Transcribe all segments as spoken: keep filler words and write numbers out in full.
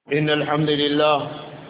إن الحمد لله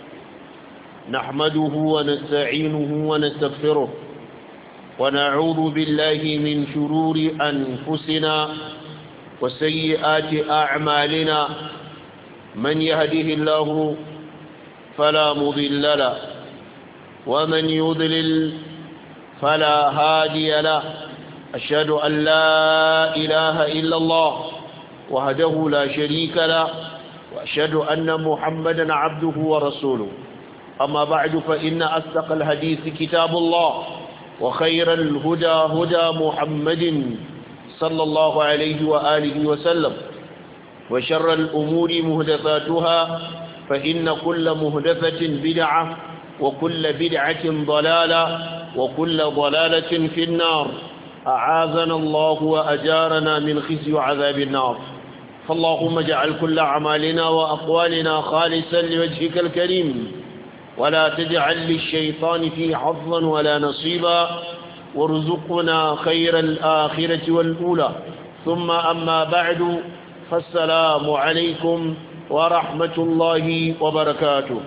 نحمده ونستعينه ونستغفره ونعوذ بالله من شرور أنفسنا وسيئات أعمالنا من يهده الله فلا مضل له ومن يضلل فلا هادي له أشهد أن لا إله إلا الله وحده لا شريك له وأشهد أن محمدا عبده ورسوله أما بعد فإن أصدق الحديث كتاب الله وخير الهدى هدى محمد صلى الله عليه وآله وسلم وشر الأمور مهدثاتها فإن كل مهدثة بدعة وكل بدعة ضلالة وكل ضلالة في النار أعاذنا الله وأجارنا من خزي وعذاب النار فاللهم اجعل كل أعمالنا وأقوالنا خالصا لوجهك الكريم ولا تجعل للشيطان فيه حظا ولا نصيبا وارزقنا خير الآخرة والأولى ثم أما بعد فالسلام عليكم ورحمة الله وبركاته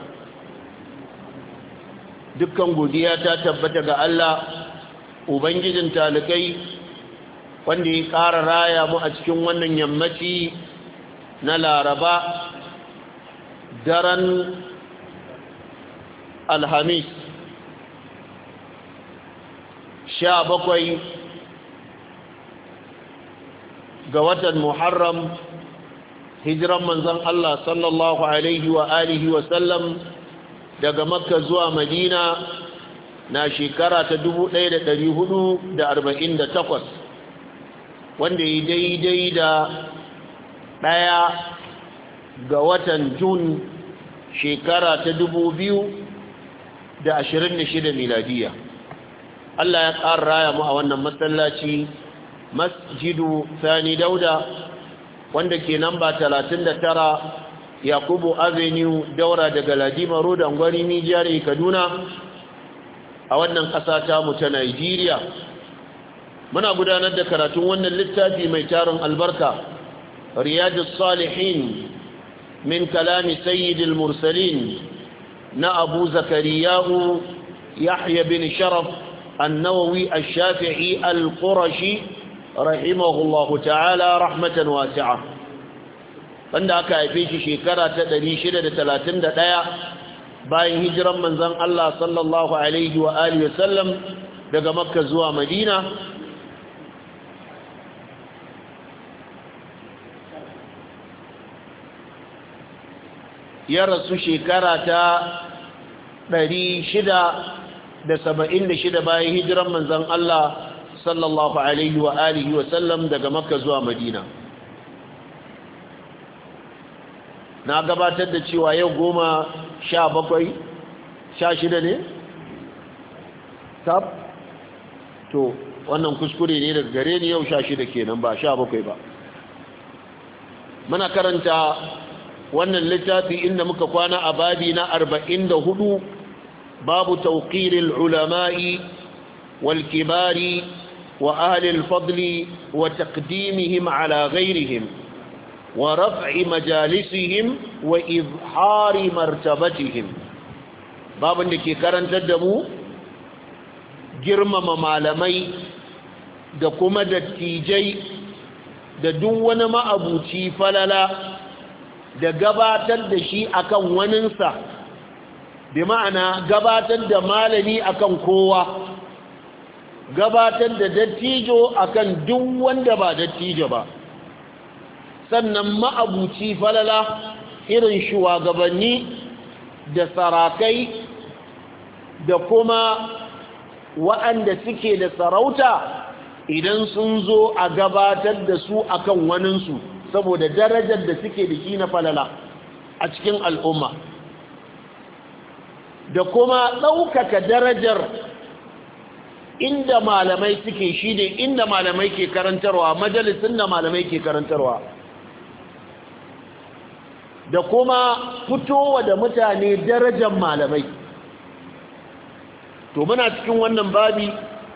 dukkan godiya ta tabbata ga Allah ubangijin talikai wanda ya ƙara raya mu a cikin wannan yammaci na Laraba daren Alhamis sha bakwai ga watan Muharram hijiran manzon Allah sallallahu alaihi wa alihi wa sallam daga Makka zuwa Madina na shekara ta dubu ɗaya da ɗari hudu da arba'in da takwas wanda ya daidai da ɗaya ga watan Jun shekara ta dubu biyu da ashirin da shida miladiya. Allah ya ƙara raya mu a wannan masallaci masjidu Sani Dauda wanda ke namba talatin da tara Yakubu Avenue daura daga Ladima Road Angwari Nijiyar Kaduna a wannan ƙasa ta mu ta Nigeria. Muna gudanar da karatun wannan littafi mai tarin albarka Riyadus Salihin min kalami Sayyidil Mursalin na Abu Zakariyahu Yahya bin Sharaf An-Nawawi Ash-Shafi'i Al-Qurashi rahimahullahu ta'ala rahmatan wasi'a, wanda aka haife shi shekara ta ɗari shida da talatin da ɗaya bayan hijiran manzon Allah sallallahu alaihi wa alihi wasallam daga Makka zuwa Madina. Ya rasu shekara ta ɗari shida da saba'in da shida bayan hijiran manzon Allah sallallahu alaihi wa alihi wasallam daga Makka zuwa Madina. Na gabatar da cewa yau goma sha bakwai sha shida ne? tab to wannan kuskure ne daga gare ni, yau sha shida kenan ba sha bakwai ba. Muna karanta wannan littafi inda muka kwana a babi na arba'in da hudu babu tawqiril ulama'i wal kibari wa ahli al-fadli wa taqdimihim ala ghayrihim wa raf'i majalisihim wa izhari martabatihim. Babin da ke karantar da mu girmama malamai da kuma dattijai da duk wani ma'abuci falala da gabatar da shi akan waninsa, bi ma'ana gabatar da malami akan kowa, gabatar da dattijo akan duk wanda ba dattijo ba, sannan ma'abuci falala irin shugabanni da sarakai da kuma waɗanda suke da sarauta idan sun zo a gabatar da su akan waninsu saboda darajar da suke da shi na falala a cikin al'umma, da kuma ɗaukaka darajar inda malamai suke shi ne inda malamai ke karantarwa, majalisun da malamai ke karantarwa, da kuma fitowa da mutane darajar malamai. To muna cikin wannan babi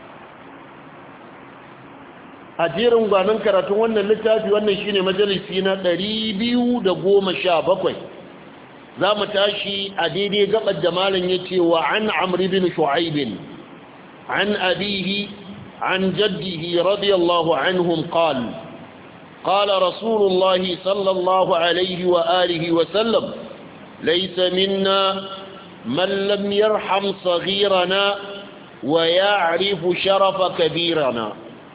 a jerin gwanon karatun wannan littafi, wannan shine majalisi na ɗari biyu da goma sha bakwai za mu tashi a daidai gabar da malam yace wa an amr ibn shu'aib an abihi an jaddihi radiyallahu anhum qala قال رسول الله صلى الله عليه وآله وسلم ليس منا من لم يرحم صغيرنا ويعرف شرف كبيرنا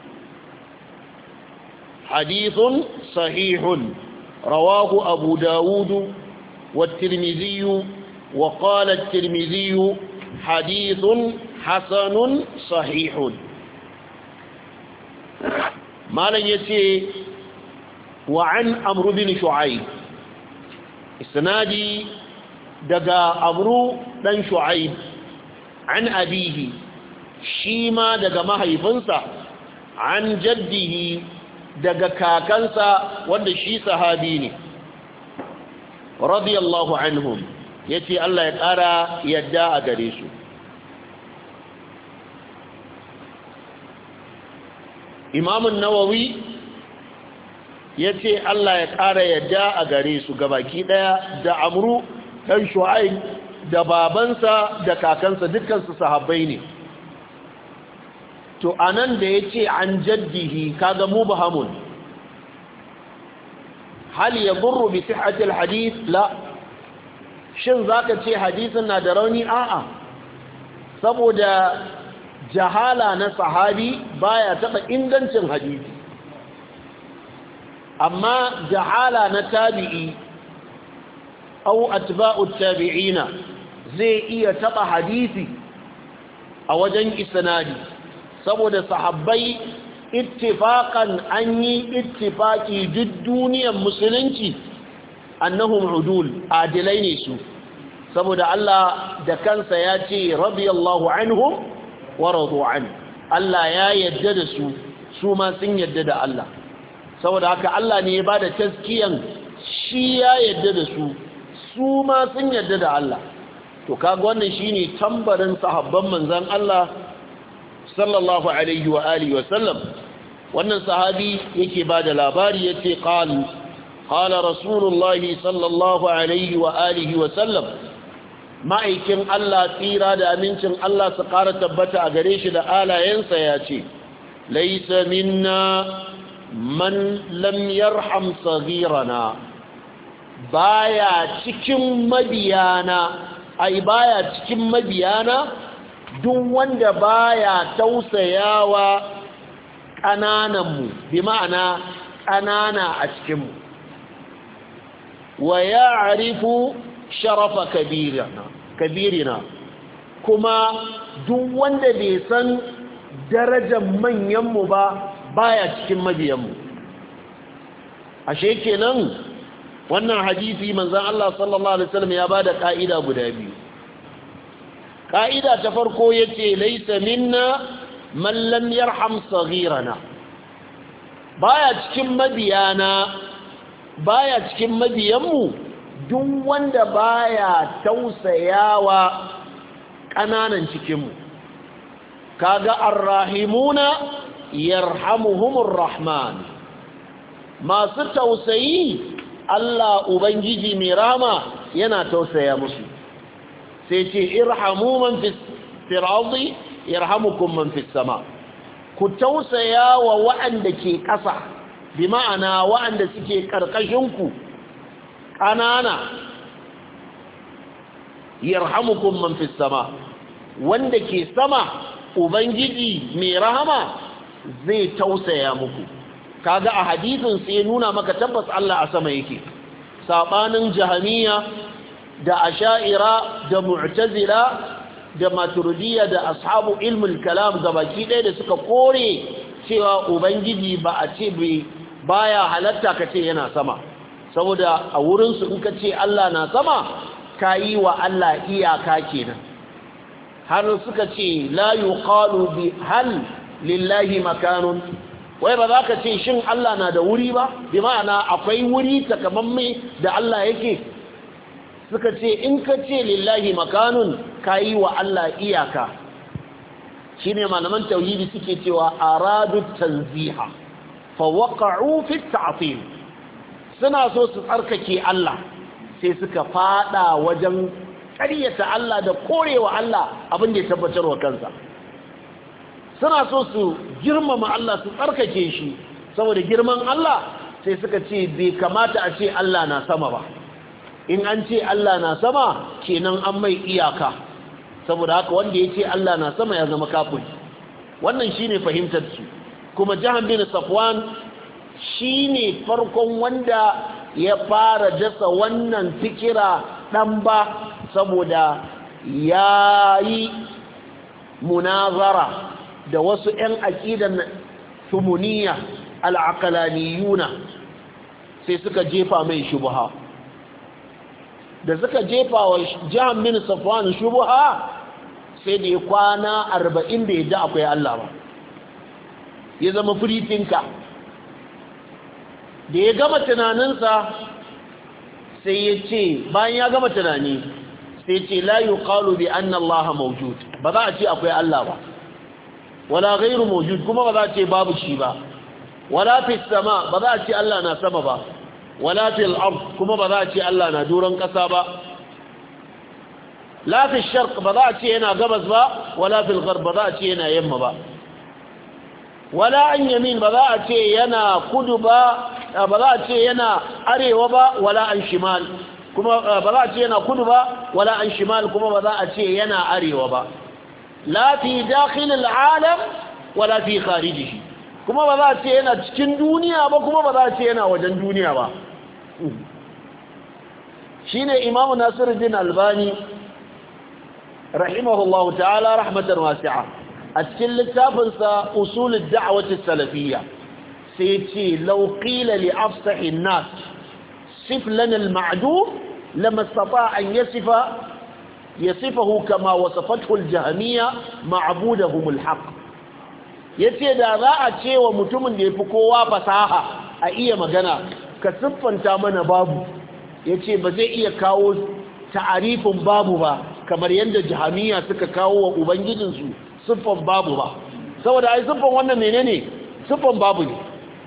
حديث صحيح رواه أبو داود والترمذي وقال الترمذي حديث حسن صحيح ما لن يتي وعن أمر بن شعيب استنادي دقى أمر بن شعيب عن أبيه شيما دقى مهيفنسا عن جده دقى كاكنسا ودشي صحابيني رضي الله عنهم يتي الله يقارى يدعى قريسو إمام النووي ya ce Allah ya ƙara yadda a gare su gabaki ɗaya da amru ɗan shu'aib da babansa da kakansa dukkansu sahabbai ne to anan da ya ce an jaddihi kaga mubahamun hal ya burru bi sihhatil hadith la shin zaka ce hadisin na da rauni a'a saboda jahala na sahabi baya taɓa ingancin hadisi amma jahala na tabi'i au atba'u tabi'ina zai iya taba hadisi a wajen isnadi saboda sahabbai ittifaqan an yi ittifaqi duk duniyar musulunci annahum udul adilai ne su saboda Allah da kansa ya ce radiyallahu anhum wa radu an Allah ya yadda da su su ma sun yadda da Allah saboda haka Allah ne ya bada taskiyan shi ya yadda da su su ma sun yadda da Allah to kaga wannan shine tambarin sahabban manzon Allah sallallahu alaihi wa alihi wa sallam wannan sahabi yake bada labari yace qala qala rasulullahi sallallahu alaihi wa alihi wa sallam ma'aikin Allah tsira da amincin Allah su ƙara tabbata a gare shi da alayensa yace laysa minna man lam yarham saghirana baya cikin mabiyana ai baya cikin mabiyana duk wanda baya tausayawa kananan mu bi ma'ana kanana a cikin mu wa ya'rifu sharafa kabirina kabirina kuma duk wanda bai san darajar manyan mu ba baya cikin mabiyanmu ashe kenan wannan hadisi manzon Allah sallallahu alaihi wasallam ya bada kaida guda biyu kaida ta farko yace laysa minna man lam yarham saghirana baya cikin mabiyana baya cikin mabiyanmu duk wanda baya tausayawa kananan cikinmu kaga arrahimuna yarhamuhumur rahman masu tausayi Allah ubangiji mai rama yana tausaya musu sai ce irhamu man fil ardi yarhamukum man fis sama ku tausaya wa waɗanda ke ƙasa bi ma'ana waɗanda suke karkashin ku ƙanana yarhamukum man fis sama wanda ke sama ubangiji mai rahama zai tausaya muku kaga a hadisin sai nuna maka tabbas Allah a sama yake sabanin jahamiya da asha'ira da mu'tazila da maturidiyya da ashabu ilmul kalam gabaki ɗaya da suka kore cewa ubangiji ba a ce baya halatta ka ce yana sama saboda a wurin su in ka ce Allah na sama kayi wa Allah iyaka kenan har suka ce la yuqalu bi hal lillahi makanun wai ba za ka ce shin Allah na da wuri ba bi ma'ana akwai wuri takamamme da Allah yake suka ce in ka ce lillahi makanun kayi wa Allah iyaka shine malaman tauhidi suke cewa aradu tanziha fa waqa'u fi ta'til suna so su tsarkake Allah sai suka fada wajen ƙaryata Allah da korewa Allah abin da ya tabbatar wa kansa suna so su girmama Allah su tsarkake shi saboda girman Allah sai suka ce bai kamata a ce Allah na sama ba in an ce Allah na sama kenan an mai iyaka saboda haka wanda ya ce Allah na sama ya zama kafiri wannan shine fahimtar su kuma Jahm bin Safwan shine farkon wanda ya fara dasa wannan fikira dan ba saboda yayi munazara da wasu ƴan aqidan sumuniya al-aqlaniyuna sai suka jefa mai shubha da suka jefa wa Jahm bin Safwan shubha sai da ya kwana arba'in da ya ji akwai Allah ba ya zama firitinka da ya gama tunaninsa sai ya ce bayan ya gama tunani sai ce la yuqalu bi anna Allah mawjud ba za a ce akwai Allah ba wala ghairu mawjud kuma ba za a ce babu shi ba wala fi sama ba za a ce Allah na sama ba wala fil ard kuma ba za a ce Allah na duran kasa ba la fi sharq ba za a ce yana gabas ba wala fil gharb ba za a ce yana yamma ba wala an yamin ba za a ce yana kudu ba ba za a ce yana arewa ba wala an shimal kuma ba za a ce yana kudu ba wala an shimal kuma ba za a ce yana arewa ba la fi dakhil al-alam wala fi kharijihi kuma ba za a ce yana cikin duniya ba kuma ba za a ce yana wajen duniya ba shine Imam Nasiruddin Albani rahimahullahu ta'ala rahmatan wasi'a a cikin littafinsa usul ad-da'wah as-salafiyya sai ce law qila li afsahi an-nas sif lana al-ma'dum lama istata' an yasifa yasifahu kama wasafathu al-jahmiyya ma'budahum al-haqq yace da za a ce wa mutumin da yafi kowa fasaha a iya magana ka siffanta mana babu yace ba zai iya kawo ta'arifin babu ba kamar yadda jahmiyya suka kawo wa ubangijinsu siffan babu ba saboda ai siffan wannan menene siffan babu ne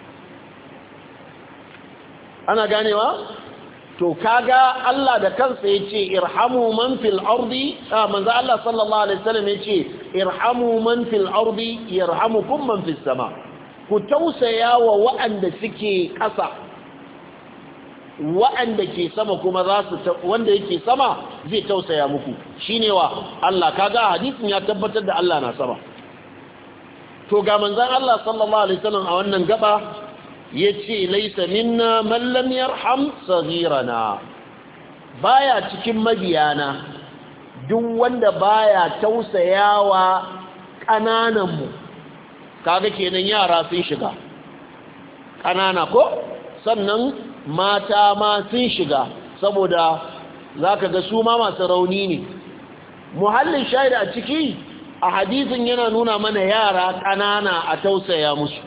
ana ganewa to kaga Allah da kansa yace irhamu man fil ardi ah manzo Allah sallallahu alaihi wasallam yace irhamu man fil ardi yarhamukum man fis sama ku tausaya wa wa'anda suke ƙasa wa'anda ke sama kuma za su wanda yake sama zai tausaya muku shine wa Allah kaga hadisin ya tabbatar da Allah na sama to ga manzon Allah sallallahu alaihi wasallam a wannan gaba yace laysa minna man lam yarham saghirana baya cikin mabiyana duk wanda baya tausayawa kananan mu kaga kenan yara sun shiga kanana ko sannan mata ma sun shiga saboda zaka ga su ma masu rauni ne muhallin shaida a ciki a hadisin yana nuna mana yara kanana a tausaya musu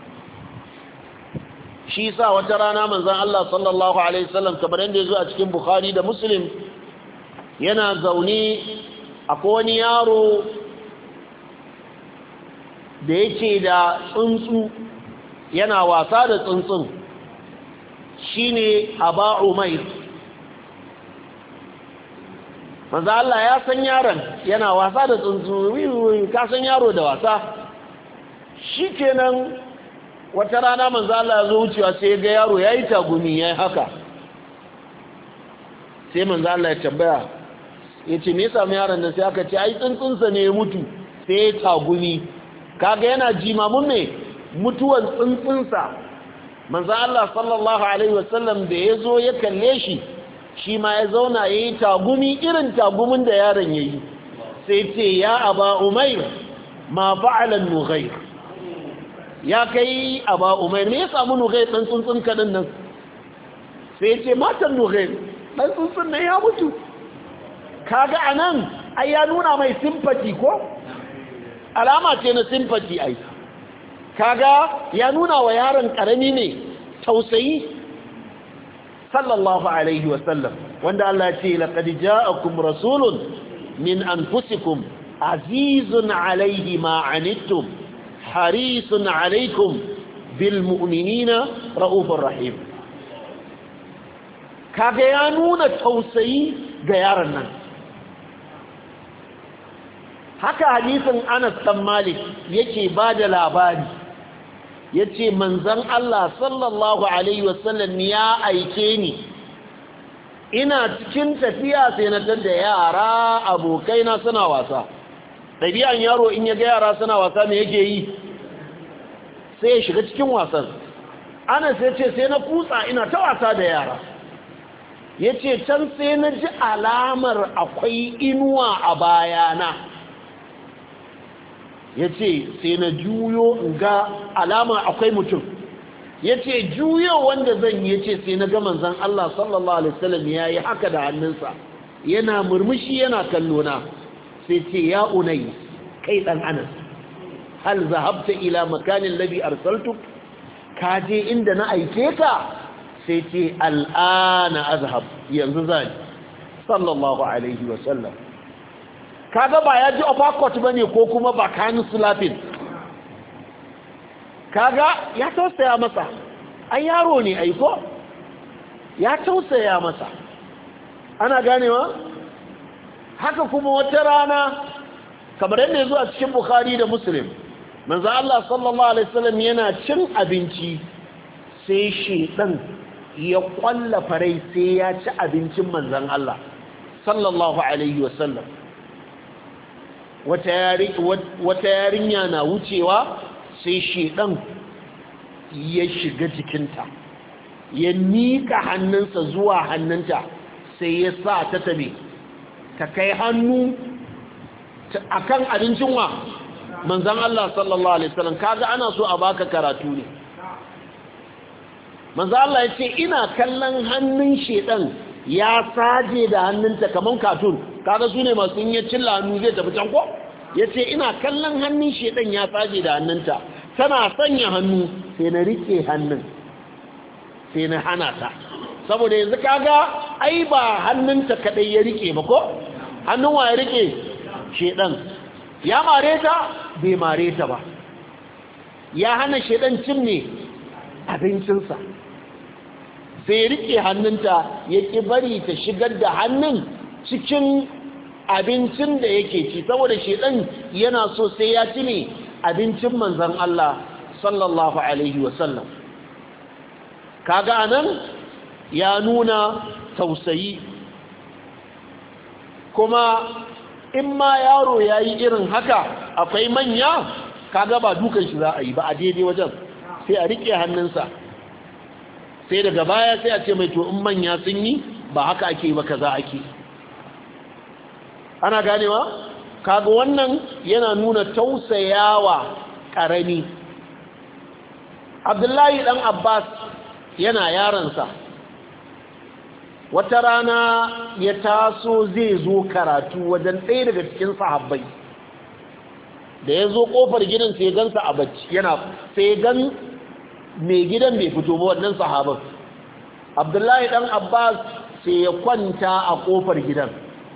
shi sa wata rana manzon Allah sallallahu alaihi wasallam kamar yadda yazo a cikin Bukhari da Muslim yana zaune akwai wani yaro da yake da tsuntsu yana wasa da tsuntsun shine Aba Umayr manzon Allah ya san yaron yana wasa da tsuntsu ka san yaro da wasa shikenan wata rana manzo Allah ya zo wucewa sai ga yaro yayi tagumi yayi haka sai manzo Allah ya tambaya yace me yasa yaron nan sai aka ce ai tsuntsunsa ne ya mutu sai ya tagumi kaga yana jimamun ne mutuwan tsuntsunsa manzo Allah sallallahu alaihi wasallam da yazo ya kalle shi shi ma ya zauna yayi tagumi irin tagumin da yaron yayi sai ce ya Aba Umayr ma fa'ala an-nughayr ya kai Aba Umayr me ya samu nughayr dan tsuntsun kadin nan sai ce matan nughayr dan tsuntsun ne ya mutu kaga anan ai ya nuna mai sympathy ko alama ce na sympathy ai kaga ya nuna wa yaron karami ne tausayi sallallahu alaihi wasallam wanda Allah ya ce laqad ja'akum rasulun min anfusikum azizun alaihi ma anittum harisun alaikum bil mu'minina raufur rahim kaga ya nuna tausayi ga yaron nan. Haka hadisin Anas dan Malik yake bada labari, yace manzon Allah sallallahu alaihi wasallam ya aike ni ina cikin tafiya sai na tada yara abokaina suna wasa. Dabi'an yaro in ya ga yara suna wasa me yake yi? Sai ya shiga cikin wasan. Anas yace sai na kutsa ina ta wasa da yara. Yace can sai na ji alamar akwai inuwa a bayana. Ya ce sai na juyo ga alama akwai mutum. Ya ce juyo wanda zan yi, ya ce sai na ga manzan Allah sallallahu Alaihi wasallam ya yi haka da hannunsa yana murmushi yana kallona. Sai ce ya unai kai ɗan Anas, hal zahabta ila makanin labi arsaltuk, ka je inda na aike ka? Sai ce al'ana azhab, yanzu zani sallallahu Alaihi wasallam. Kaga ba ya ji overcoat bane ko kuma ba kanu sulafin, kaga ya tausaya masa, ai yaro ne aiko ya tausaya masa. Ana ganewa? Haka kuma wata rana kamar yadda yazo a cikin Bukhari da Muslim, manzo Allah sallallahu alaihi wasallam yana cin abinci sai shedan ya kwalla farai sai ya ci abincin manzon Allah sallallahu alaihi wasallam. wata yarinya na wucewa sai shedan ya shiga jikinta, ya nika hannunsa zuwa hannunta sai ya sa ta tabe ta kai hannu akan abincin wa manzon Allah sallallahu alaihi wasallam. Kaga ana so a baka karatu ne. Manzon Allah ya ce ina kallon hannun shedan ya saje da hannunta kaman katun. Kaga su ne masu yin cilla hannu zai tafi can ko? Ya ce ina kallon hannun shedan ya saje da hannunta, tana sanya hannu sai na rike hannun sai na hana ta, saboda yanzu kaga ai ba hannunta kadai ya rike ba ko? Hannun wa ya rike? Shedan. Ya mare ta? Bai mare ta ba. Ya hana shedan cin ne abincinsa, sai rike hannunta ya ki bari ta shigar da hannun cikin abincin da yake ci, saboda shedan yana so sai ya ci ne abincin manzon Allah sallallahu alaihi wasallam. Kaga anan ya nuna tausayi. Kuma in ma yaro yayi irin haka, akwai manya, kaga ba dukan shi za a yi ba, a daidai wajen sai a rike hannunsa, sai daga baya sai a ce mai to in manya sun yi ba haka ake ba kaza ake. Ana ganewa? Kaga wannan yana nuna tausayawa karami. Abdullahi dan Abbas yana yaransa, wata rana ya taso zai zo karatu wajen ɗaya daga cikin sahabbai. Da ya zo ƙofar gidan sai gansa a bacci, yana sai gan mai gidan bai fito ba, wannan sahaban. Abdullahi dan Abbas sai ya kwanta a ƙofar gidan,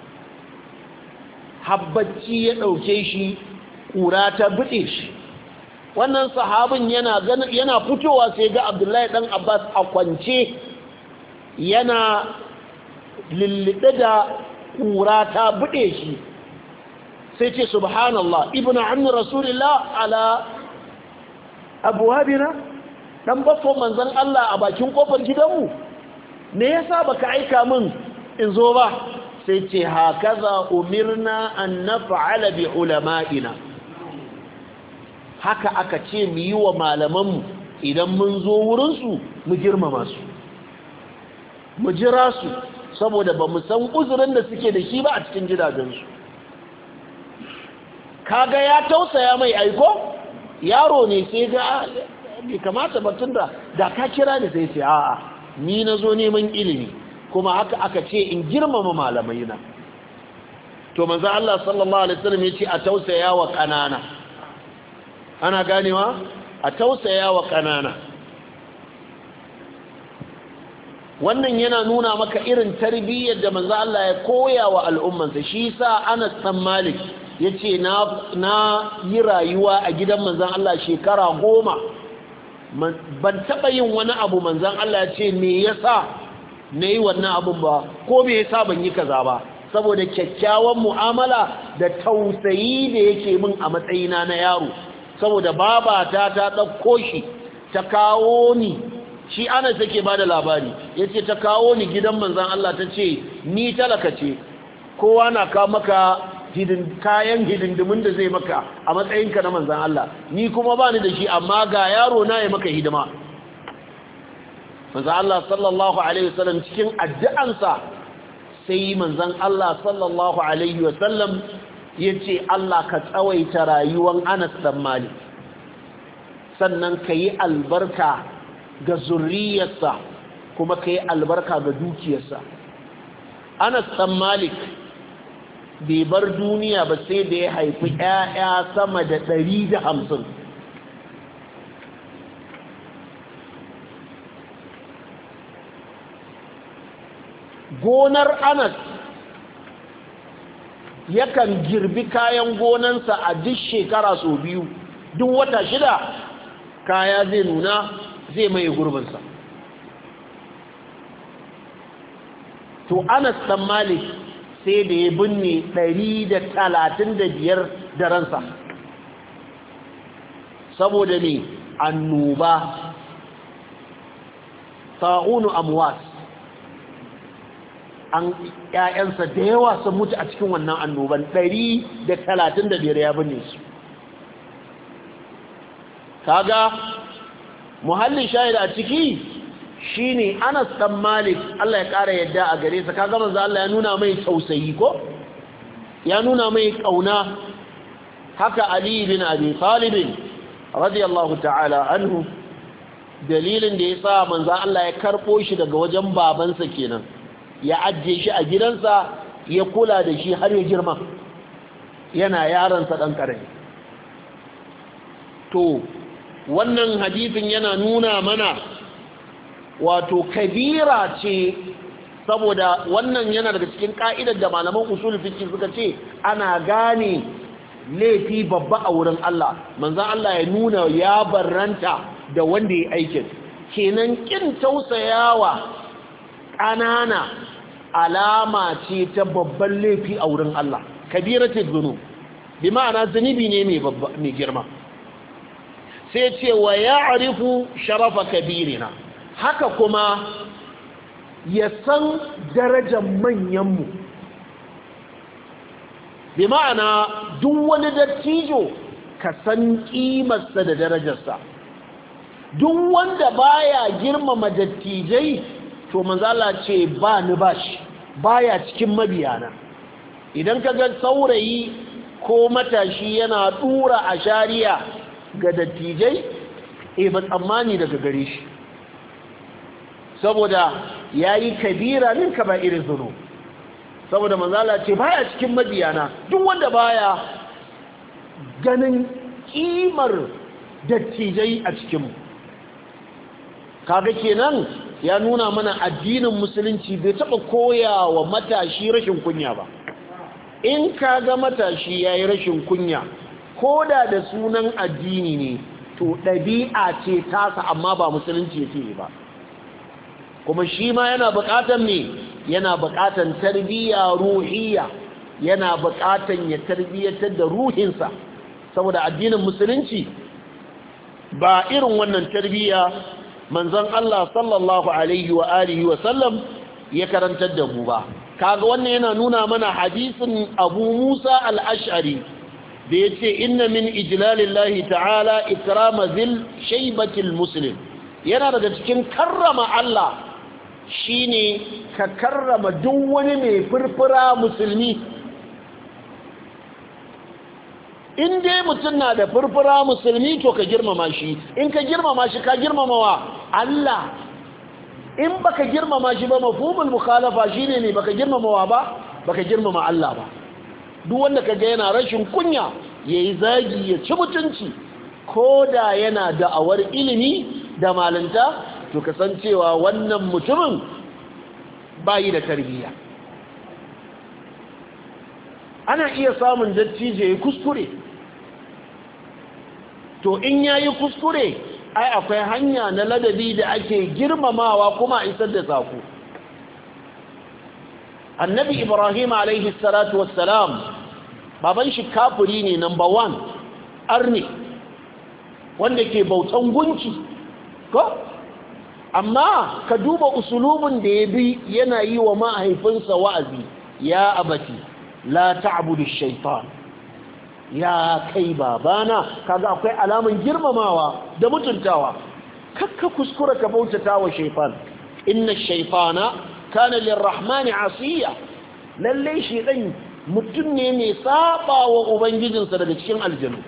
habbaci ya ɗauke shi, ƙura ta buɗe shi. Wannan sahabin yana yana fitowa sai ga Abdullahi dan Abbas a kwance yana lilliɗe da ƙura ta buɗe shi, sai ce subhanallah, ibnu ammi rasulillah ala abwabina, dan bafo manzon Allah a bakin kofar gidanmu, me yasa baka aika min in zo ba? Sai ce hakaza umirna an naf'ala bi ulama'ina, haka aka ce mu yi wa malamanmu idan mun zo wurinsu mu girmama su, mu jira su, saboda ba mu san uzurin da suke da shi ba a cikin gidajensu. Kaga ya tausaya mai aiko, yaro ne sai ga bai kamata ba, tunda da ka kira ni sai ce a'a ni na zo neman ilimi, kuma haka aka ce in girmama malamai na. To manzo Allah sallallahu alaihi wasallam ya ce a tausaya wa kanana. Ana ganewa? A tausaya wa kanana. Wannan yana nuna maka irin tarbiyyar da manzo Allah ya koya wa al'ummansa. Shi sa Anas bin Malik yace na na yi rayuwa a gidan manzon Allah shekara goma, ban taba yin wani abu manzon Allah ya ce me yasa na yi wannan abin ba ko me yasa ban yi kaza ba saboda kyakkyawan mu'amala da tausayi da yake min a matsayina na yaro saboda babata ta ɗauko shi ta kawo ni shi ana take ba da labari ya ce ta kawo ni gidan manzan Allah ta ce ni talaka ce kowa na kawo maka kayan hidindimin da zai maka a matsayinka na manzan Allah ni kuma ba ni da shi amma ga yaro na ya maka hidima manzan Allah sallallahu alaihi wasallam cikin addu'ansa sai manzan Allah sallallahu alaihi wasallam ya ce Allah ka tsawaita rayuwan Anas dan Malik sannan ka yi albarka ga zurriyarsa kuma ka yi albarka ga dukiyarsa. Anas dan Malik bai bar duniya ba sai da ya haifi ‘ya'ya sama da ɗari da hamsin. Gonar Anas yakan girbi kayan gonansa a duk shekara sau biyu, duk wata shida kaya zai nuna zai mai gurbinsa. To Anas dan Malik sai da ya binne ɗari da talatin da biyar da ransa saboda ne annoba ta'unu amwas an ƴaƴansa da yawa sun mutu a cikin wannan annoban ɗari da talatin da biyar ya binne su. Kaga muhallin shahid a ciki shine Anas dan Malik Allah ya ƙara yadda a gare sa kaga manzo Allah ya nuna mai tausayi ko ya nuna mai kauna haka Ali bin Abi Talib radiyallahu ta'ala anhu dalilin da yasa manzo Allah ya karbo shi daga wajen babansa kenan ya ajje shi a gidansa ya kula da shi har ya girma yana yaron sa dan karami to wannan hadisin yana nuna mana wato kabira ce saboda wannan yana daga cikin ka'idar da malaman usul fiqh suka ce ana gane laifi babba a wurin Allah manzon Allah ya nuna ya barranta da wanda ya aikin kenan kin tausayawa ƙanana alama ce ta babban laifi a wurin Allah kabiratul dhunub bi ma'ana zunubi ne mai babba mai girma sai ce wa ya'rifu sharafa kabirina haka kuma ya san darajar manyanmu bi ma'ana duk wani dattijo ka san kimarsa da darajarsa duk wanda baya girmama dattijai to manzala ce ba ni bashi baya cikin mabiyana idan ka ga saurayi ko matashi yana dura a shari'a ga dattijai e ba tsammani daga gare shi saboda ya yi kabira min ka ba irin zuno saboda manzala ce baya cikin mabiyana duk wanda baya ganin kimar dattijai a cikinmu kaga kenan ya nuna mana addinin musulunci bai taba koya wa matashi rashin kunya ba in kaga matashi yayi rashin kunya koda da sunan addini ne to ɗabi'a ce tasa amma ba musulunci yake ba kuma shi ma yana buƙatar ne yana buƙatar tarbiyya ruhiyya yana buƙatar ya tarbiyyatar da ruhinsa saboda addinin musulunci ba irin wannan tarbiyya manzon Allah sallallahu alaihi wa alihi wa sallam ya karantar da mu ba kaga wannan yana nuna mana hadisin Abu Musa al-Ash'ari da yace inna min ijlalillahi ta'ala ikrama dhil shaybatil muslim yana daga cikin karrama Allah shine ka karrama duk wani mai furfura musulmi in dai mutum na da furfura musulmi to ka girmama shi in ka girmama shi ka girmama wa Allah in baka girmama shi ba mafhumul mukhalafa shine ne baka girmama wa ba baka girmama Allah ba duk wanda kaga yana rashin kunya yayi zagi ya ci mutunci koda yana da'awar ilimi da malanta to kasancewa wannan mutumin bayi da tarbiyya ana iya samun dattijo ya kuskure to in yayi kuskure ai akwai hanya na ladabi da ake girmamawa kuma isar da sako annabi Ibrahim alaihi salatu wassalam baban shi kafiri ne number one arni wanda ke bautan gunki ko amma ka duba usulubin da ya bi yana yi wa mahaifinsa wa'azi ya abati la ta'budu shaitan ya kai babana kaga akwai alaman girmamawa da mutuntawa kakka kuskura ka bautata wa shaitan inna shaitana kana lirrahmani asiya lalle shi dan mutum ne mai saba wa ubangijinsa daga cikin aljanu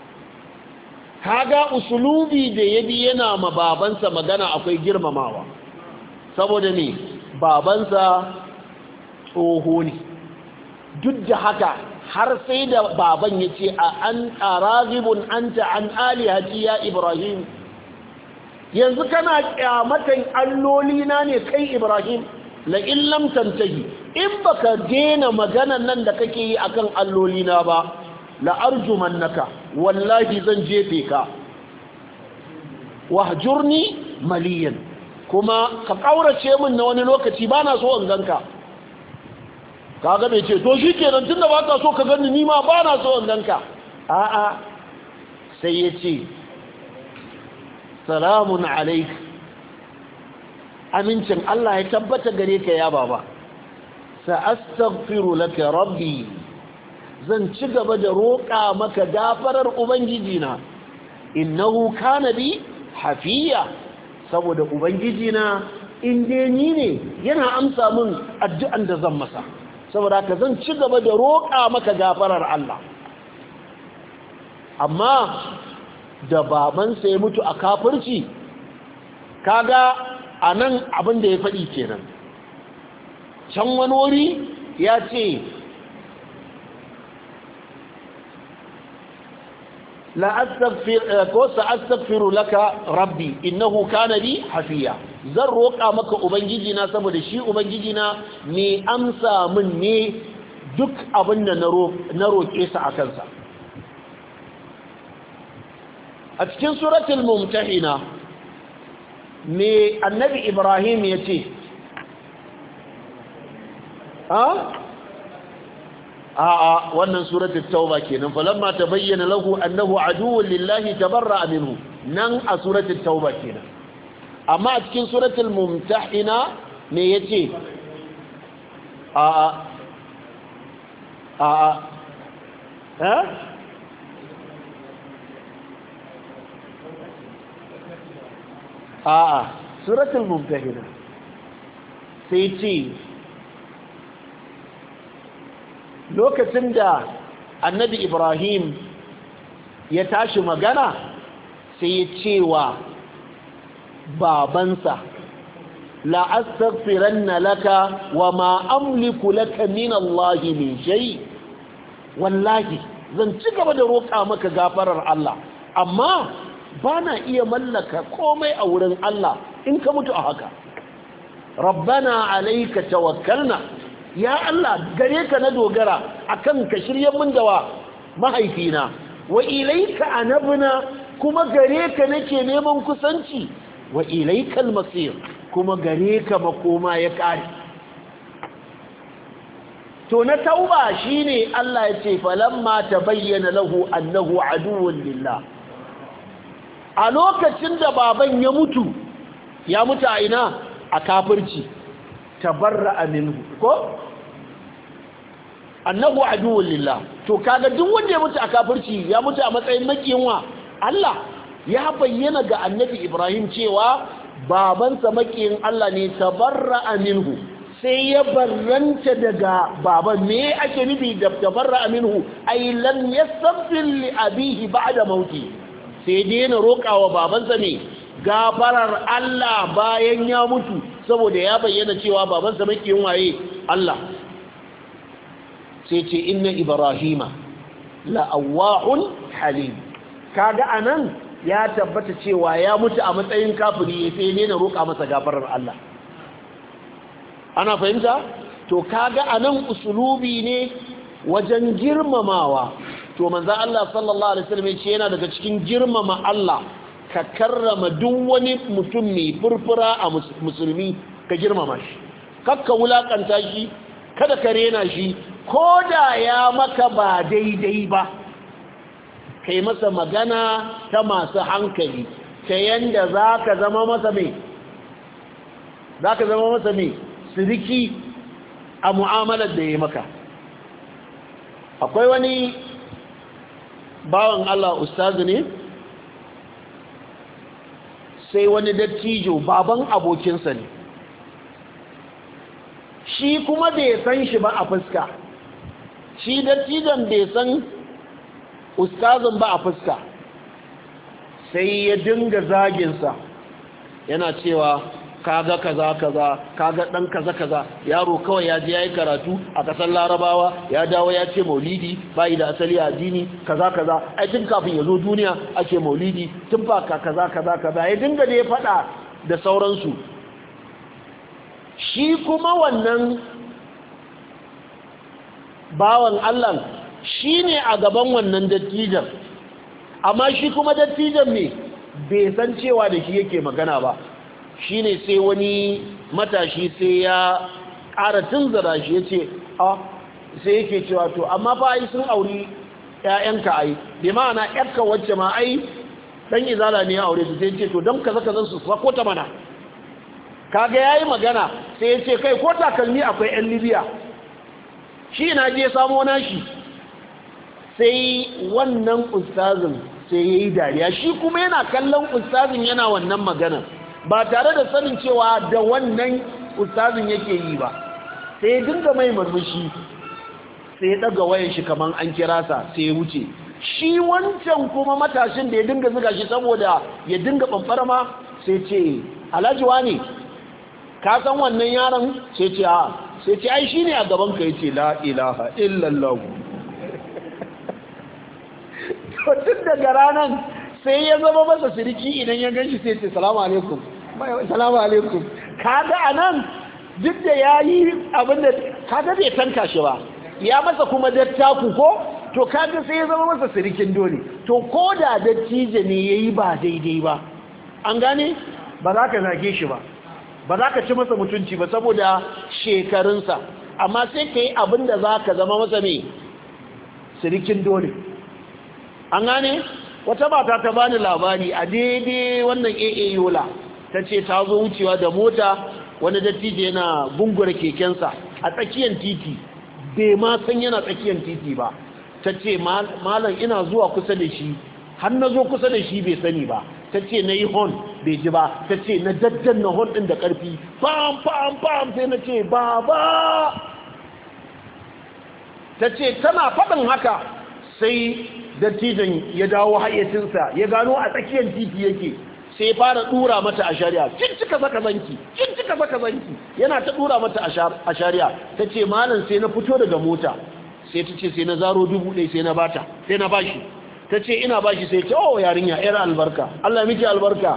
kaga usulubi da yabi yana ma babansa magana akwai girmamawa saboda ne babansa tsoho ne duk da haka har sai da baban ya ce a an aragibun anta an alihati ya Ibrahim yanzu kana kyamatan allolina ne kai Ibrahim la in lam tantahi in baka dena maganan nan da kake yi akan allolina ba la arjumannaka wallahi zan jefe ka wahjurni maliyan kuma ka kaurace min na wani lokaci bana so in ganka kaga bai ce to shikenan tunda baka so ka gani ni ma bana so in ganka a'a sai yace salamun alayk amincin Allah ya tabbata gare ka ya baba sa astaghfiru laka rabbi zan ci gaba da roƙa maka gafarar ubangijina innahu kana bi hafiya saboda ubangijina in dai ni ne yana amsa min addu'an da zan masa saboda ka zan ci gaba da roƙa maka gafarar Allah amma da babansa ya mutu a kafirci kaga anan abin da ya faɗi kenan can wani wuri ya ce la astaghfir ko sa'astaghfiru laka rabbi innahu kana bi hafiya zan roƙa maka ubangiji na saboda shi ubangiji na ne amsa min ne duk abin da na roƙe sa akan sa a cikin suratul mumtahina me annabi Ibrahim yace ha a'a wannan suratul tauba kenan falamma tabayyana lahu annahu aduwwun lillahi tabarra'a minhu nan a suratul tauba kenan amma a cikin suratul mumtahina me yace a'a a'a ha a'a suratul mumtahina sai ce lokacin da annabi Ibrahim ya tashi magana sai ya cewa babansa la astaghfiranna laka wa ma amliku laka min Allah min shay wallahi zan ci gaba da roƙa maka gafarar Allah amma bana iya mallaka komai a wurin Allah in ka mutu a haka rabbana alayka tawakkalna ya Allah gare ka na dogara akan ka shirye mun dawa mahaifina wa ilayka anabna kuma gare ka nake neman kusanci wa ilaykal masir kuma gare ka makoma ya kare to na tauba shine Allah ya ce falamma tabayyana lahu annahu aduwwun lillah a lokacin da baban ya mutu ya mutu a ina a kafirci tabarra'a minhu ko annahu aduwwun lillah to kaga duk wanda ya mutu a kafirci ya mutu a matsayin makiyin wa Allah ya bayyana ga annabi Ibrahim cewa babansa makiyin Allah ne tabarra'a minhu sai ya barranta daga baban me ake nufi da tabarra'a minhu ay lam yastaghfir li abihi ba'da mauti sai dai na roƙawa babansa ne gafarar Allah bayan ya mutu saboda ya bayyana cewa babansa makiyin waye Allah sai ce inna ibrahima la'awahun halim kaga anan ya tabbata cewa ya mutu a matsayin kafiri sai ne na roƙa masa gafarar Allah ana fahimta to kaga anan usulubi ne wajen girmamawa to manzo Allah sallallahu alaihi wasallam yace yana daga cikin girmama Allah ka karrama duk wani mutum mai furfura a musulmi ka girmama shi kakka wulakanta shi kada ka rena shi ko da ya maka ba daidai ba kai masa magana ta masu hankali ta yanda za ka zama masa mai za ka zama masa mai siriki a mu'amalar da ya maka. Akwai wani bawan Allah ustazu ne sai wani dattijo baban abokinsa ne, shi kuma bai san shi ba a fuska, shi dattijon bai san ustazun ba a fuska, sai ya dinga zaginsa yana cewa kaga kaza kaza kaga dan kaza kaza, yaro kawai ya je yayi karatu a kasar Larabawa ya dawo ya ce maulidi bai da asali a addini kaza kaza, ai tun kafin ya zo duniya ake maulidi tun ba ka kaza kaza kaza, ya dinga da ya fada da sauransu. Shi kuma wannan bawan Allah shine a gaban wannan dattijan, amma shi kuma dattijan ne bai san cewa da shi yake magana ba. Shi ne sai wani matashi sai ya ƙara tunzara shi ya ce a sai yake cewa to amma fa ai sun auri ƴaƴanka ai bai ma'ana ƴarka wacce ma ai dan izala ne ya aure su sai ce to don kaza kaza su sako ta mana. Kaga yayi magana sai ya ce kai ko takalmi akwai ƴan Libya, shi na je samo nashi. Sai wannan ustazin sai yayi dariya, shi kuma yana kallon ustazin yana wannan magana ba tare da sanin cewa da wannan ustazin yake yi ba. Sai ya dinga mai murmushi, sai ya daga wayan shi kaman an kira sa sai ya wuce. Shi wancan kuma matashin da ya dinga zuga shi saboda ya dinga bamfarma sai ce Alhaji wani ka san wannan yaron? Sai ce a sai ce ai shine a gaban ka. Yace la ilaha illallah. To tun daga ranan sai ya zama masa siriki, idan ya ganshi sai ce salamu alaikum salamu alaikum. Kaga anan duk da yayi abinda kaga bai tanka shi ba, ya masa kuma dattaku ko, to kaga sai ya zama masa sirikin dole. To ko da dattijo ne yayi ba daidai ba, an gane, ba za ka zage shi ba, ba za ka ci masa mutunci ba saboda shekarunsa, amma sai ka yi abinda za ka zama masa mai sirikin dole. An gane, wata mata ta bani labari a daidai wannan A A Yola, ta ce ta zo wucewa da mota, wani dattijo yana gungura kekensa a tsakiyar titi, bai ma san yana tsakiyar titi ba. Ta ce malam ina zuwa kusa da shi, har na zo kusa da shi bai sani ba. Ta ce na yi hon bai ji ba, ta ce na daddan na hon ɗin da ƙarfi, fam fam fam, sai na ce baba. Ta ce tana faɗin haka sai dattijan ya dawo hayyacinsa, ya gano a tsakiyar titi yake, sai fara dura mata a shari'a, kin cika saka zanki kin cika saka zanki, yana ta dura mata a shari'a. Ta ce malam sai na fito daga mota, sai ta ce sai na zaro dubu ɗaya sai na bata, sai na bashi. Ta ce ina bashi sai ce oh yarinya yar albarka, Allah miki albarka.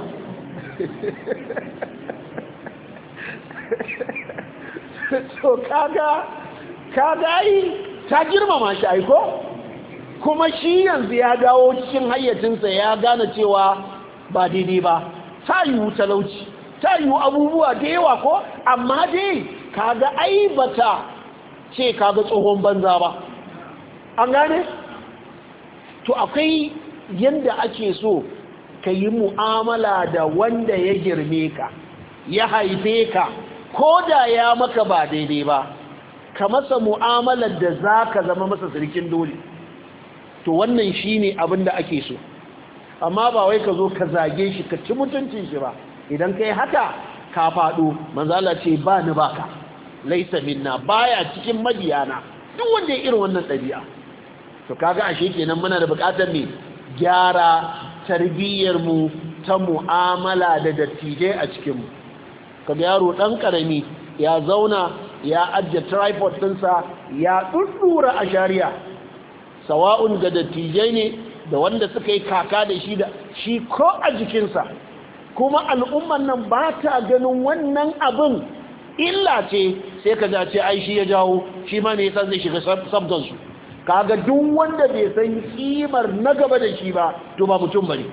To kaga kaga yi ta girmama shi aiko, kuma shi yanzu ya dawo cikin hayyacinsa, ya gane cewa ba daidai ba. Ta yiwu talauci, ta yiwu abubuwa da yawa ko, amma dai kaga ai bata ce kaga tsohon banza ba, an gane. To akwai yanda ake so ka yi mu'amala da wanda ya girme ka, ya haife ka, ko da ya maka ba daidai ba, ka masa mu'amalar da za ka zama masa sirkin dole. To wannan shine abin da ake so, amma ba wai ka zo ka zage shi ka ci mutuncin shi ba. Idan kai haka ka faɗo, manzala ce ba ni baka, laisa minna, baya cikin madiyana, duk wanda ya irin wannan ɗabi'a. To kaga ashe kenan muna da buƙatar ne gyara tarbiyyar mu ta mu'amala da dattijai a cikin mu. Kaga yaro ɗan ƙarami ya zauna ya ajiye tripod ɗinsa ya ɗuɗɗura a shari'a, sawa'un ga dattijai ne da wanda suka yi kaka da shi da shi ko a jikinsa, kuma al'umman nan ba ta ganin wannan abin illa ce, sai ka ce ai shi ya jawo, shi ma ne yasa zai shiga sabgansu. Kaga duk wanda bai san kimar na gaba da shi ba, to ba mutum bane.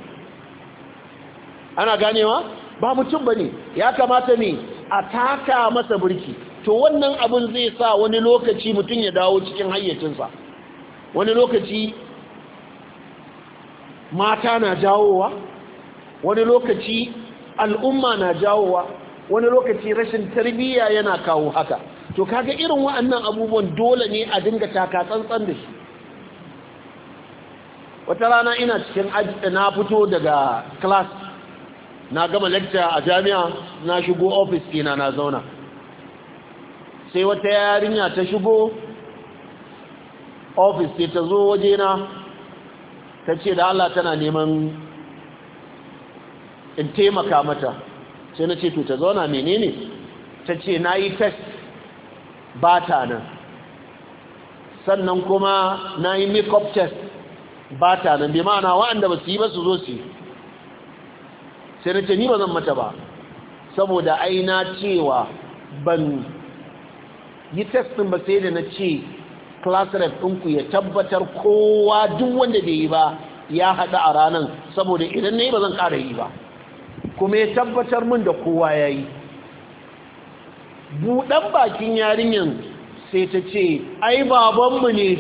Ana ganewa ba mutum bane, ya kamata ne a taka masa burki. to wannan abin zai sa wani lokaci mutum ya dawo cikin hayyacinsa, wani lokaci mata na jawowa, wani lokaci al'umma na jawowa, wani lokaci rashin tarbiyya yana kawo haka. To kaga irin wa'annan abubuwan dole ne a dinga taka tsantsan da shi. Wata rana ina cikin aji, na fito daga class, na gama lecture a jami'a, na shigo office ɗina na zauna, sai wata yarinya ta shigo office sai ta zo wajena ta ce da Allah tana neman in taimaka mata. Sai na ce to ta zauna, menene? Ta ce na yi test ba ta nan, sannan kuma na yi make-up test ba ta nan, bi ma'ana wa'anda ba su yi ba su zo su yi. Sai na ce ni ba zan mata ba, saboda aina cewa ban yi test ɗin ba sai da na ce class rep ɗinku ya tabbatar kowa duk wanda bai yi ba ya haɗa a ranar, saboda idan na yi ba zan ƙara yi ba, kuma ya tabbatar min da kowa ya yi. Buɗan bakin yarinyar sai ta ce ai babanmu ne.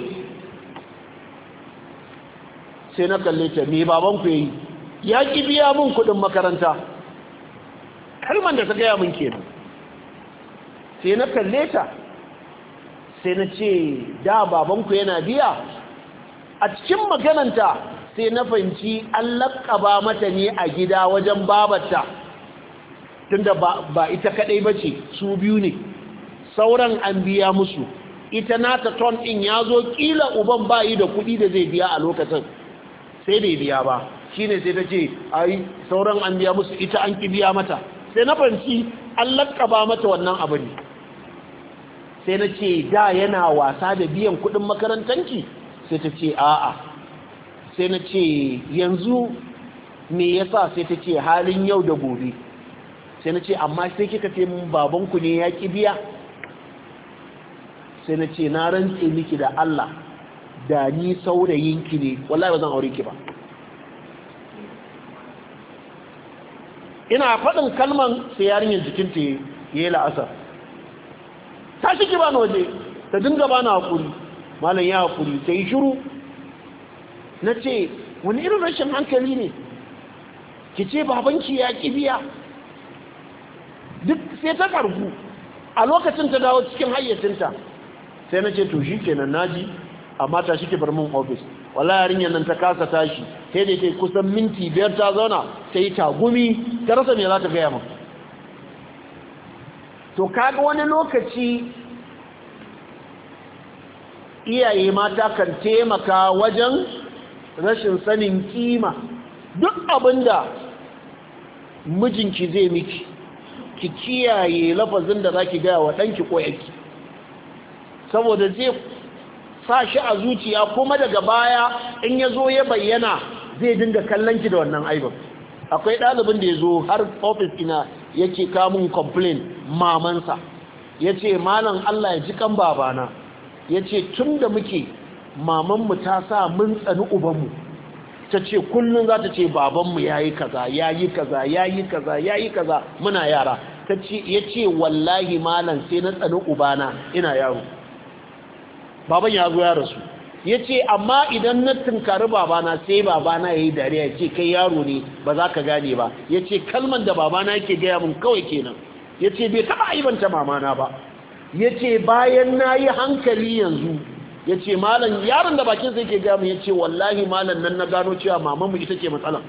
Sai na kalle ta, me babanku ya yi? Ya ƙi biya min kuɗin makaranta. Kalman da ta gaya min kenan. Sai na kalle ta, sai na ce da babanku yana biya. A cikin magananta sai na fahimci an laƙaba mata ne a gida wajen babarta, tunda ba, ba ita kadai bace, su biyu ne, sauran an biya musu. Ita nata ton din yazo kila uban bayi da kudi da zai biya a lokacin, sai bai biya ba, shine sai ta ce ai sauran an biya musu, ita an ki biya mata. Sai na fanci an lakkaba mata wannan abu ne. Sai na ce da yana wasa da biyan kudin makarantanki? Sai ta ce a'a. Sai na ce yanzu me yasa? Sai ta ce halin yau da gobe. Sai na ce amma sai kika ce mun babanku ne ya ki biya? Sai na ce na rantse miki da Allah, da ni saurayinki ne wallahi ba zan aure ki ba. Ina faɗin kalman sai yarinyar jikinta ya yi la'asar, ta shi ki ba na waje, ta dinga ba na haƙuri. Malam ya haƙuri, ta yi shiru. Na ce wani irin rashin hankali ne ki ce babanki ya ki biya? Duk sai ta karbu. A lokacin ta dawo cikin hayyacinta. Sai na ce to shi kenan naji, amma ta shi ke bar min ofis. Wallahi yarinyar nan ta kasa tashi, sai da ke kusan minti biyar ta zauna, ta yi tagumi, ta rasa me za ta gaya min. To kaga wani lokaci iyaye mata kan taimaka wajen rashin sanin kima. Duk abinda mijinki zai miki, ki kiyaye lafazin da zaki gaya wa danki ko yaki, saboda zai sa shi a zuciya, kuma daga baya in ya zo ya bayyana zai dinga kallon ki da wannan aibin. Akwai ɗalibin da ya zo har ofis ina yake kamun complain mamansa, ya ce malam Allah ya ji kan babana, ya ce tun da muke mamanmu ta sa mun tsani ubanmu, ta ce kullum za ta ce babanmu ya yi kaza ya yi kaza ya yi kaza ya yi kaza muna yara. Ya ce wallahi malam sai na tsani ubana ina yaro, baban ya zo ya rasu. Ya ce amma idan na tunkari babana sai babana ya yi dariya, ya ce kai yaro ne ba za ka gane ba. Ya ce kalman da babana yake gaya mun kawai kenan. Ya ce bai taɓa aibanta mamana ba. Ya ce bayan na yi hankali yanzu, ya ce malam yaron da bakin sai ke gaya mun, ya ce wallahi malam nan na gano cewa mamanmu ita ce matsalan.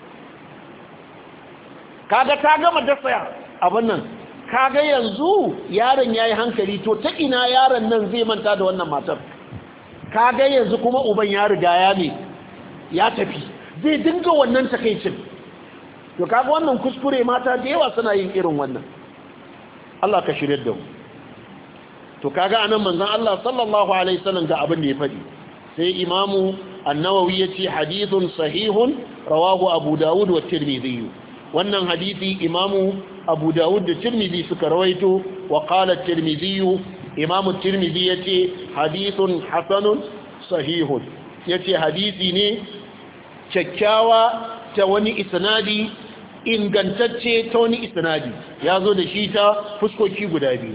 Kaga ta gama dasa abin nan, kaga yanzu yaron ya yi hankali, to ta ina yaron nan zai manta da wannan matar? Kaga yanzu kuma uban ya riga ya ne ya tafi, zai dinga wannan takaicin. To kaga wannan kuskure mata da yawa suna yin irin wannan. Allah ka shirye da mu. To kaga anan manzon Allah sallallahu alaihi wasallam ga abin da ya faɗi. Sai Imamu An-Nawawi yace hadithun sahihun rawahu Abu Dawud wa Tirmidhi. Wannan hadisi Imamu Abu Dawud da Tirmidhi suka rawaito, wa qala Tirmidhi, Imamu Tirmidhi yace hadithun hasanun sahihun. Yace hadisi ne kyakkyawa ta wani isnadi, ingantacce ta wani isnadi, yazo da shi ta fuskoki guda biyu.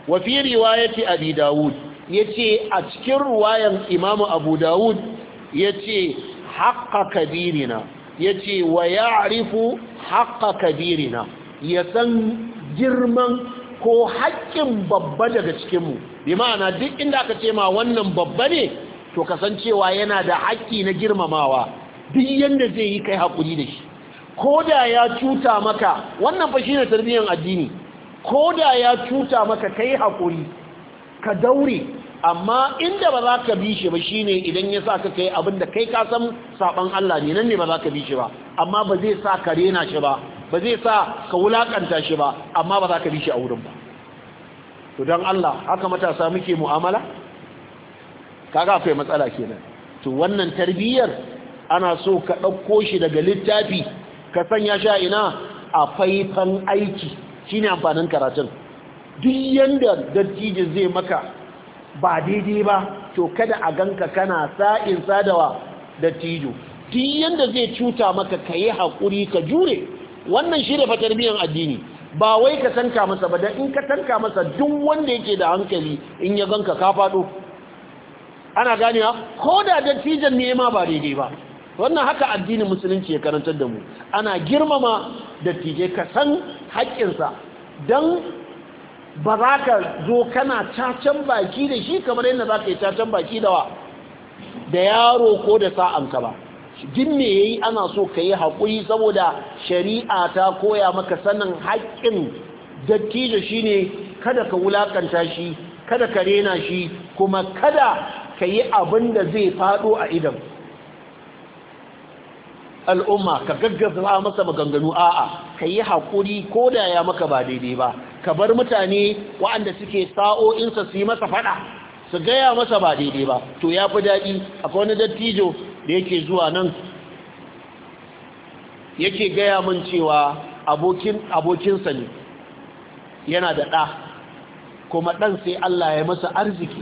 wa fi riwayati abi dawud yace a cikin riwayan imamu abu dawud yace haqqa kabirina yace wa ya'rifu haqqa kabirina ya san girman ko haƙƙin babba daga cikinmu bi ma'ana duk inda aka ce ma wannan babba ne to kasancewa yana da haƙƙi na girmamawa duk yanda zai yi kai haƙuri da shi ko da ya cuta maka wannan fa shine tarbiyyar addini ko da ya cuta maka kai haƙuri ka daure amma inda ba za ka bi shi ba shine idan ya sa ka kai abinda kai ka san saban Allah ne nan ne ba za ka bi shi ba amma ba zai sa ka rena shi ba ba zai sa ka wulakanta shi ba amma ba za ka bi shi a wurin ba to don Allah haka matasa muke mu'amala kaga akwai matsala kenan to wannan tarbiyyar ana so ka ɗauko shi daga littafi ka sanya sha ina a faifan aiki shine amfanin karatun duk yanda dattijo zai maka ba daidai ba to kada a ganka kana sa'in sadawa dattijo duk yanda zai cuta maka kayi hakuri ka jure wannan shi da fa tarbiyyar addini ba wai ka tanka masa ba da in ka tanka masa duk wanda yake da hankali in ya ganka ka fado ana ganewa ko da dattijan ne ma ba daidai ba wannan haka addinin musulunci ya karantar da mu ana girmama dattijai ka san haƙƙinsa don ba za ka zo kana cacan baki da shi kamar yadda za ka yi cacan baki da wa da yaro ko da sa'anka ba jin me yayi ana so ka yi haƙuri saboda shari'a ta koya maka sanin haƙƙin dattijo shine kada ka wulakanta shi kada ka rena shi kuma kada ka yi abin da zai faɗo a idan al'umma ka gaggaza masa maganganu a'a ka yi haƙuri ko da ya maka ba daidai ba ka bar mutane waɗanda suke sa'o'insa su yi masa faɗa su gaya masa ba daidai ba to ya fi daɗi akwai wani dattijo da yake zuwa nan yake gaya min cewa abokin abokinsa ne yana da ɗa kuma ɗan sai Allah ya masa arziki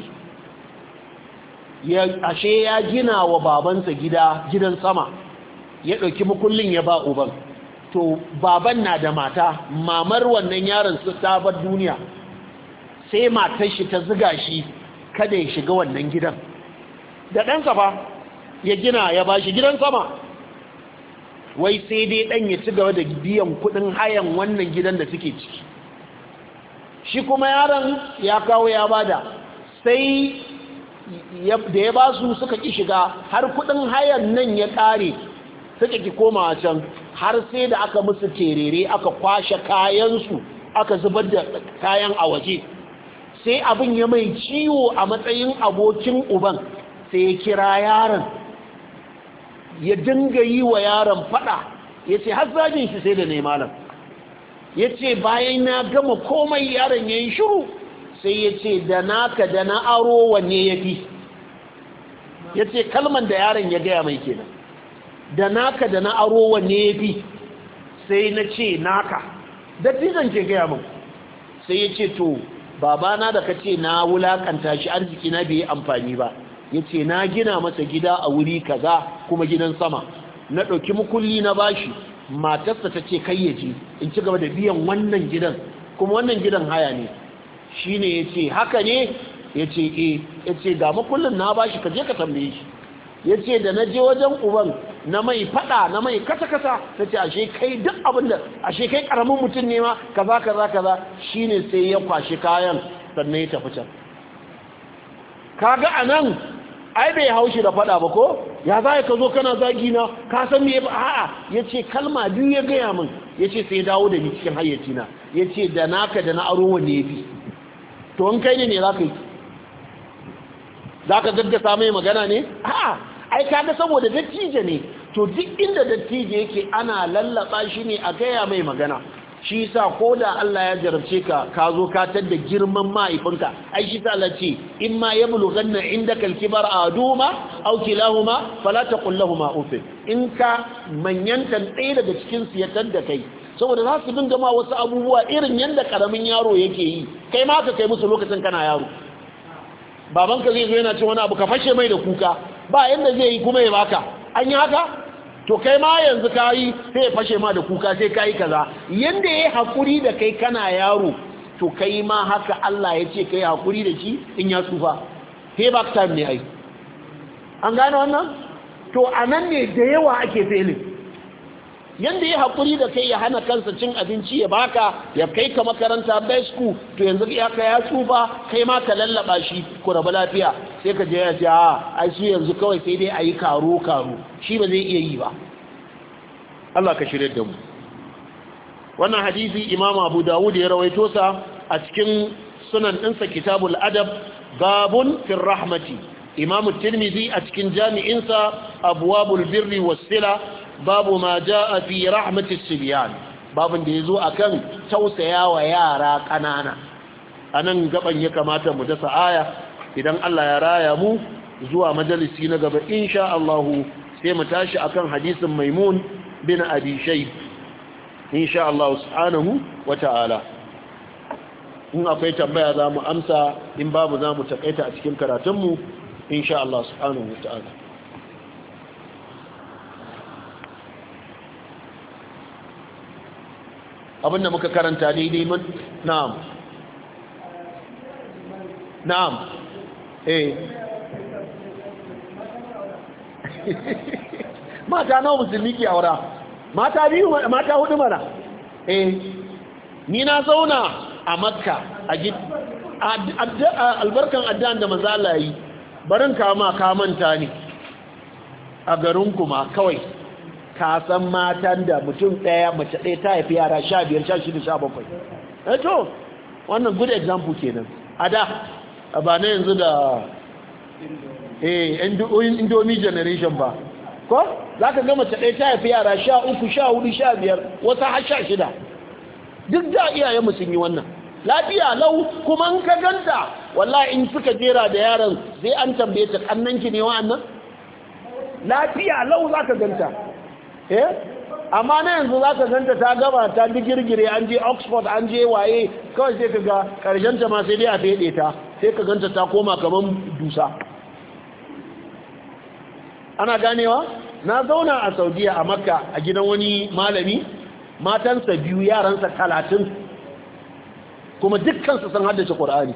ya ashe ya gina wa babansa gida gidan sama ya ɗauki mukullin ya ba uban to baban na da mata mamar wannan yaron su sabar duniya sai matar shi ta ziga shi kada ya shiga wannan gidan da ɗansa fa ya gina ya ba shi gidan sama wai sai dai ɗan ya ci gaba da biyan kuɗin hayan wannan gidan da suke ciki shi kuma yaron ya kawo ya bada sai da ya ba su suka ƙi shiga har kuɗin hayan nan ya ƙare suka ki koma can har sai da aka musu terere aka kwashe kayansu aka zubar da kayan a waje sai abin ya mai ciwo a matsayin abokin uban sai ya kira yaron ya dinga yi wa yaron fada ya ce har zagin shi sai da ne malam ya ce bayan na gama komai yaron ya yi shiru sai ya ce da naka da na aro wanne ya fi ya ce kalman da yaron ya gaya mai kenan da naka da na aro wanne ya fi sai na ce naka dattijan ke gaya min sai ya ce to babana da ka ce na wulakanta shi arziki na bai yi amfani ba ya ce na gina masa gida a wuri kaza kuma gidan sama na ɗauki mukulli na bashi matarsa ta ce kai ya je in ci gaba da biyan wannan gidan kuma wannan gidan haya ne shi ne ya ce haka ne ya ce e ya ce ga mukullin na bashi ka je ka tambaye shi ya ce da na je wajen uban na mai fada na mai kasa-kasa ta ce ashe kai duk abinda ashe kai karamin mutum ne ma kaza kaza kaza shine sai ya kwashi kayan sannan ya tafi can kaga anan ai bai haushi da fada ba ko ya za ka zo kana zagi na ka san me ba a'a yace kalma biyu ya gaya min yace sai dawo da ni cikin hayyaci na yace da naka da na aro wanne yafi to in kai ne ne zaka yi zaka gaggasa mai magana ne a'a ai kaga saboda dattijo ne to duk inda dattijo yake ana lallaba shi ne a gaya mai magana shi yasa koda Allah ya jarabce ka ka zo ka tada girman mahaifinka ai shi ta Allah ce imma yablughanna indaka al-kibar aduma aw kilahuma fala taqul lahumu uff in ka manyanta ɗaya daga cikin su ya tada kai saboda za su dinga ma wasu abubuwa irin yanda karamin yaro yake yi kai ma ka kai musu lokacin kana yaro babanka zai zo yana cin wani abu ka fashe mai da kuka ba yanda zai yi kuma ya baka an yi haka to kai ma yanzu ka yi sai ya fashe ma da kuka sai ka yi kaza yanda ya yi haƙuri da kai kana yaro to kai ma haka Allah ya ce kai hakuri da shi in ya tsufa payback time ne ai an gane wannan to anan ne da yawa ake failing yanda ya hakuri da kai ya hana kansa cin abinci ya baka ya kai ka makaranta best school to yanzu ya ka ya tsufa kai ma ka lallaba shi ku rabu lafiya sai ka je ya ce a ai shi yanzu kawai sai dai ayi karo karo shi ba zai iya yi ba Allah ka shirye da mu wannan hadisi Imam Abu Dawud ya rawaito sa a cikin sunan ɗinsa Kitabul Adab babun fil rahmati Imam Tirmidhi a cikin jami'insa Abwabul Birri was Sila babu ma jaa fi rahmatis sibyan babun da yazo akan tausayawa yara kanana anan gaban ya kamata mu dasa aya idan Allah ya raya mu zuwa majalisi na gaba insha Allah sai mu tashi akan hadisin Maimun bin Abi Shayb insha Allah subhanahu wata'ala in akwai tambaya za mu amsa in babu za mu takaita a cikin karatunmu insha Allah subhanahu wata'ala abinda muka karanta daidai mun na'am na'am eh mata nawa musulmi ke aura mata biyu mata hudu mana eh ni na zauna a makka a albarkan addu'an da manzo Allah yi barin kama ka manta ne a garin kuma kawai ka san matan da mutum daya mace daya ta haifi yara sha biyar sha shida sha bakwai eh to wannan good example kenan a da ba na yanzu da eh indomie generation ba ko za ka gama ta ɗaya ta haifi yara sha uku sha hudu sha biyar wata har sha shida duk da iyayenmu sun yi wannan lafiya lau kuma in ka ganta wallahi in suka jera da yaran sai an tambaye ta kannanki ne wa'annan lafiya lau za ka ganta eh amma na yanzu za ka ganta ta gama ta digirgire an je oxford an je waye kawai sai ka ga ƙarshen ta ma sai dai a fede ta sai ka ganta ta koma kamar dusa ana ganewa na zauna a saudiya a makka a gidan wani malami matansa biyu yaransa talatin kuma dukkansu sun haddace ƙur'ani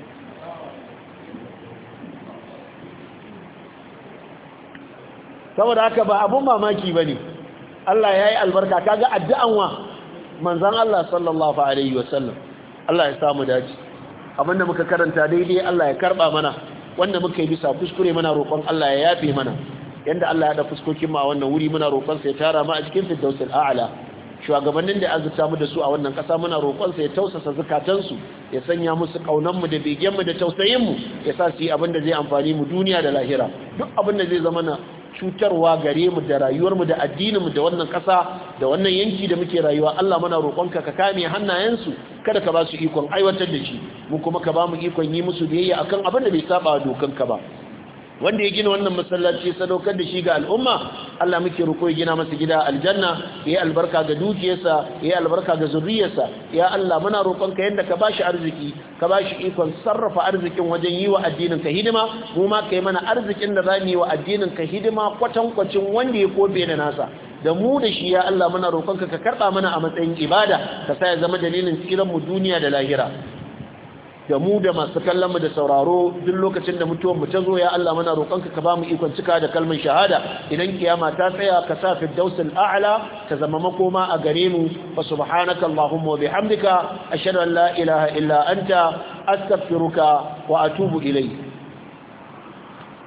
saboda haka ba abun mamaki ba ne Allah ya yi albarka kaga addu'an wa manzan Allah sallallahu alaihi wasallam Allah ya samu daji abinda muka karanta daidai Allah ya karba mana wanda muka yi bisa kuskure mana roƙon Allah ya yafe mana yanda Allah ya da fuskokin mu a wannan wuri muna roƙon sa ya tara mu a cikin firdausul a'la shugabannin da azurta mu da su a wannan ƙasa muna roƙon sa ya tausasa zakatan su ya sanya musu kaunan mu da begen mu da tausayin mu ya sa su yi abin da zai amfani mu duniya da lahira duk abin da zai zama na cutarwa gare mu da rayuwar mu da addinin mu da wannan ƙasa da wannan yanki da muke rayuwa Allah muna roƙonka ka kame hannayensu kada ka ba su ikon aiwatar da shi mu kuma ka ba mu ikon yi musu biyayya akan abin da bai saba dokanka ba wanda ya gina wannan masallaci sadaukar da shi ga al'umma Allah muke roƙo ya gina masa gida aljanna ya albarka ga dukiyarsa ya albarka ga zuriyarsa ya Allah muna roƙonka yanda ka bashi arziki ka bashi ikon sarrafa arzikin wajen yi wa addinin ka hidima mu ma kai mana arzikin da zamu yi wa addinin ka hidima kwatankwacin wanda ya kobe da nasa da mu da shi ya Allah muna roƙonka ka karɓa mana a matsayin ibada ka sa ya zama dalilin tsiran mu duniya da lahira da mu da masu kallon mu da sauraro duk lokacin da mutuwar mu ta zo ya Allah muna roƙonka ka ba mu ikon cika da kalmar shahada idan kiyama ta tsaya ka sa fi dausul a'la ta zama makoma a gare mu fa subhanaka allahumma wa bihamdika ashhadu an la ilaha illa anta astaghfiruka wa atubu ilayk